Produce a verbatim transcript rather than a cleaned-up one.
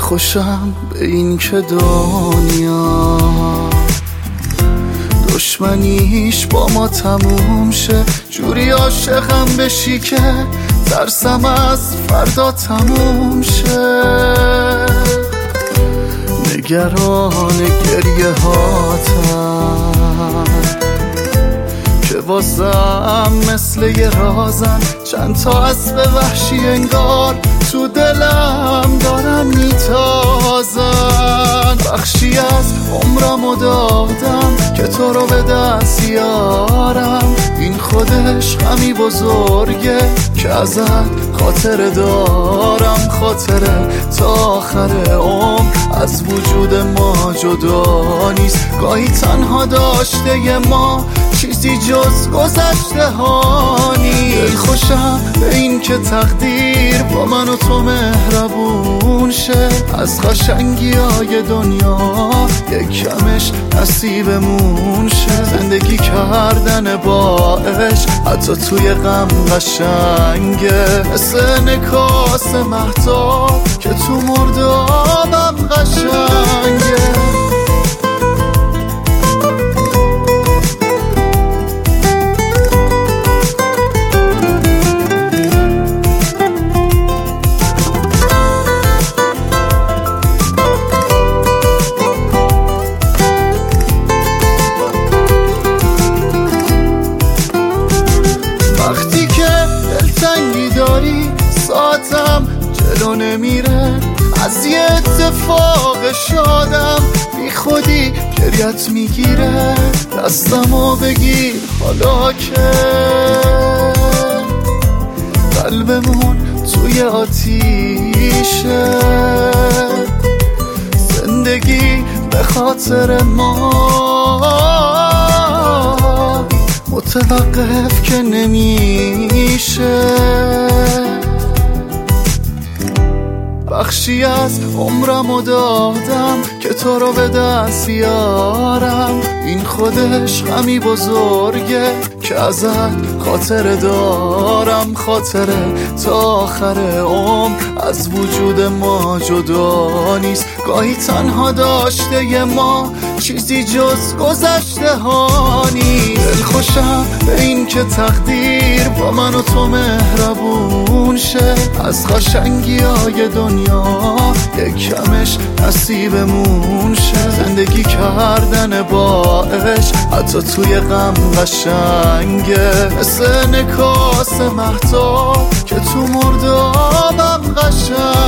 خوشم به این که دنیا دشمنیش با ما تموم شه، جوری عاشقم بشی که ترسم از فردا تموم شه. نگران گریه هاتم که واسم مثل یه رازن، چند تا اسب وحشی انگار تو دلم دارن میتازن. بخشی از عمرمو دادم که تو رو به دست یارم، این خودش غمی بزرگه که ازت خاطره دارم. خاطره تا آخر عمر از وجود ما جدا نیست، گاهی تنها داشته ما چیزی جز گذشته ها نیست. دل خوشم به این که تقدیر با من و تو مهربون شه، از قشنگی های دنیا یک کمش نصیبمون شه. زندگی کردن با عشق حتی توی غم قشنگه، مثل انعکاس مهتاب که تو مردابم قشنگه. وقتی که دلتنگی داری ساعتم جلو نمیره، از یه اتفاق شادم بی خودی گریت میگیره. دستمو بگیر حالا که قلبمون توی آتیشه، زندگی به خاطر ما متوقف که نمیشه. بخشی از عمرمو دادم که تو رو به دست یارم، این خودش غمی بزرگه که ازت خاطره دارم. خاطره تا آخر عمر از وجود ما جدا نیست، گاهی تنها داشته ما چیزی جز گذشته ها نیست. دل خوشم به این که تقدیر با من و تو مهربون شه، از قشنگی های دنیا یک کمش نصیبمون شه. زندگی کردن با عشق حتی توی غم قشنگه، مثل انعکاس مهتاب که تو مردابم قشنگه.